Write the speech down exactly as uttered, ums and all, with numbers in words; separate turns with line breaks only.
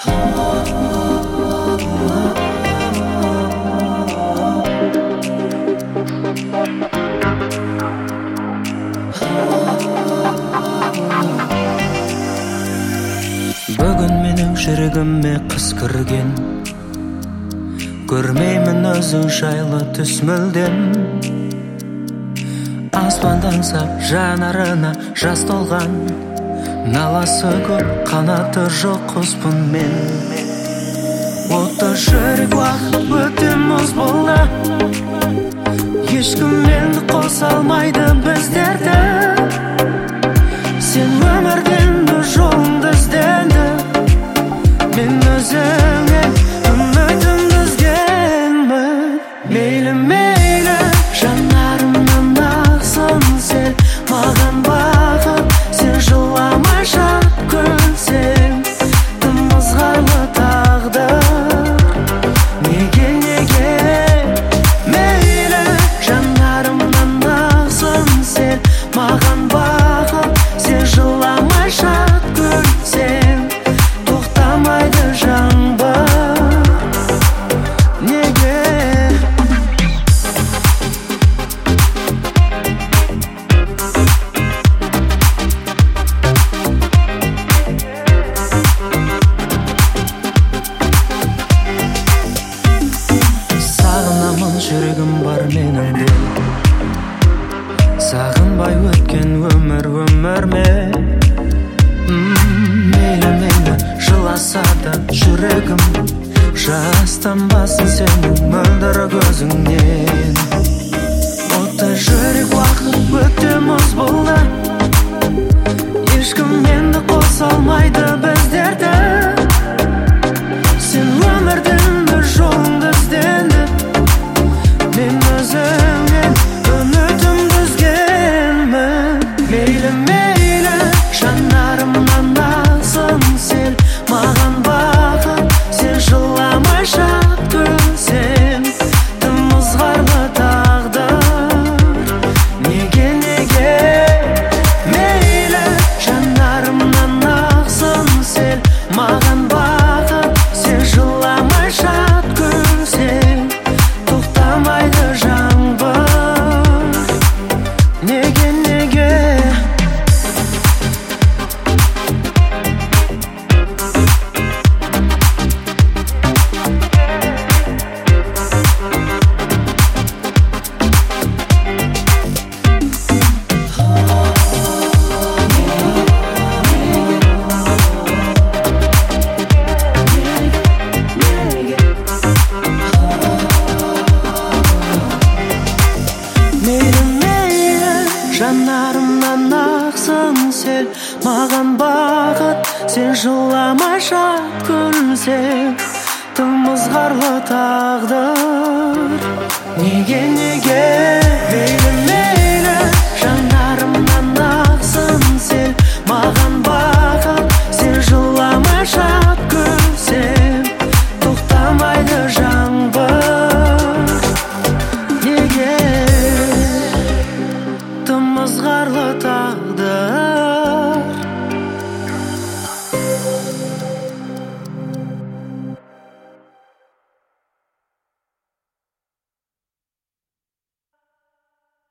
Бүгін менің жүрегіме қыс кірген, көрмеймін өзің жайлы түс мүлдем. Аспандан сап жанарына жас толған, наласы көп, қанаты жоқ құспын мен. Отты жүрек уақыт өте мұз болды, ешкім мені қоса алмайды біздерді. Сен өмірден жолыңды ізденді, мен өзіңнен үмітімді үзгенмін. Мейлі мейлі жанарымнан ақсын сен, маған бақыт сен жыламай шат күлсең. Тым ызғарлы тағдыр, неге неге? Мейлі жанарымнан ақсын сен, маған бақыт сен жыламай шат күлсең. Тоқтамайды жаңбыр, неге? Сағынамын, жүрегім бар менің де, сағынбай өткен өмір өмір ме? Мейлі мейлі жыласа да жүрегім, жастанбасын сенің мөлдір көзіңнен. Отты жүрек уақыт өте мұз болды, ешкім мені қоса алмайды біздерді. Сен өмірдің жолыңды ізденді, мен өзіңнен үмітімді үзгенмін. Мейлі мейлі жанарымнан ақсын сен, маған бақыт сен жыламай шат күлсең. Тым ызғарлы тағдыр, неге неге? Мейлі жанарымнан ақсын сен, маған бақыт сен жыламай шат күлсең. Тоқтамайды жаңбыр, неге неге? Мейлі мейлі жанарымнан ақсын сел, маған бақыт сен жыламай шат күлсең. Тым ызғарлы тағдыр, неге неге? Мейлі мейлі